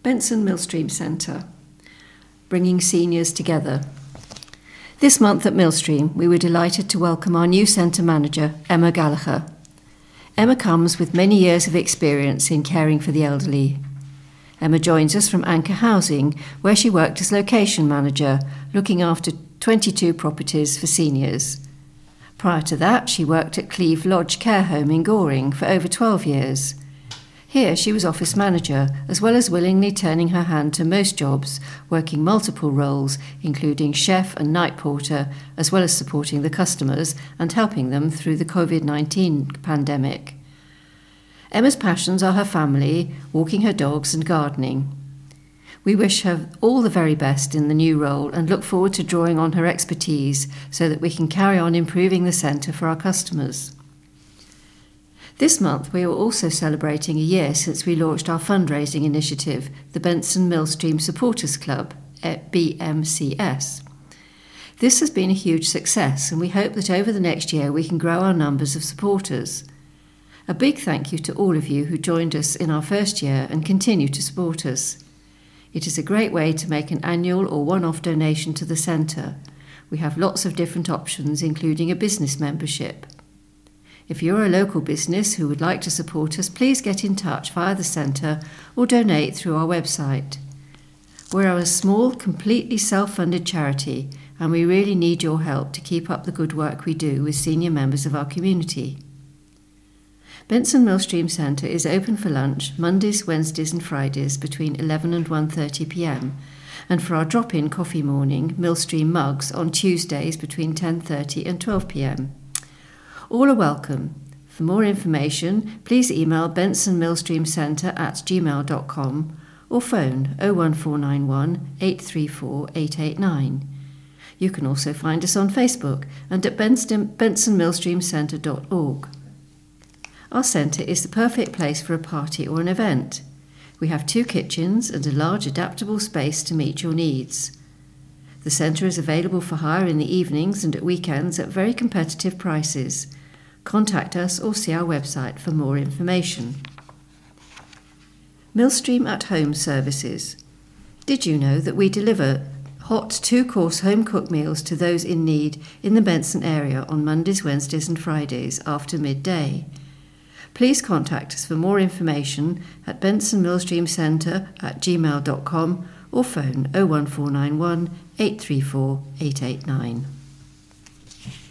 Benson Millstream Centre, bringing seniors together. This month at Millstream, we were delighted to welcome our new centre manager, Emma Gallagher. Emma comes with many years of experience in caring for the elderly. Emma joins us from Anchor Housing, where she worked as location manager, looking after 22 properties for seniors. Prior to that, she worked at Cleve Lodge Care Home in Goring for over 12 years. Here she was office manager, as well as willingly turning her hand to most jobs, working multiple roles, including chef and night porter, as well as supporting the customers and helping them through the COVID-19 pandemic. Emma's passions are her family, walking her dogs and gardening. We wish her all the very best in the new role and look forward to drawing on her expertise so that we can carry on improving the centre for our customers. This month we are also celebrating a year since we launched our fundraising initiative, the Benson Millstream Supporters Club, BMCS. This has been a huge success, and we hope that over the next year we can grow our numbers of supporters. A big thank you to all of you who joined us in our first year and continue to support us. It is a great way to make an annual or one-off donation to the centre. We have lots of different options, including a business membership. If you're a local business who would like to support us, please get in touch via the centre or donate through our website. We're a small, completely self-funded charity, and we really need your help to keep up the good work we do with senior members of our community. Benson Millstream Centre is open for lunch Mondays, Wednesdays and Fridays between 11 and 1:30 p.m, and for our drop-in coffee morning, Millstream mugs, on Tuesdays between 10:30 and 12 p.m. All are welcome. For more information, please email bensonmillstreamcentre@gmail.com or phone 01491 834 889. You can also find us on Facebook and at bensonmillstreamcentre.org. Our centre is the perfect place for a party or an event. We have 2 kitchens and a large adaptable space to meet your needs. The centre is available for hire in the evenings and at weekends at very competitive prices. Contact us or see our website for more information. Millstream at Home services. Did you know that we deliver hot 2-course home-cooked meals to those in need in the Benson area on Mondays, Wednesdays and Fridays after midday? Please contact us for more information at bensonmillstreamcentre@gmail.com or phone 01491 834 889.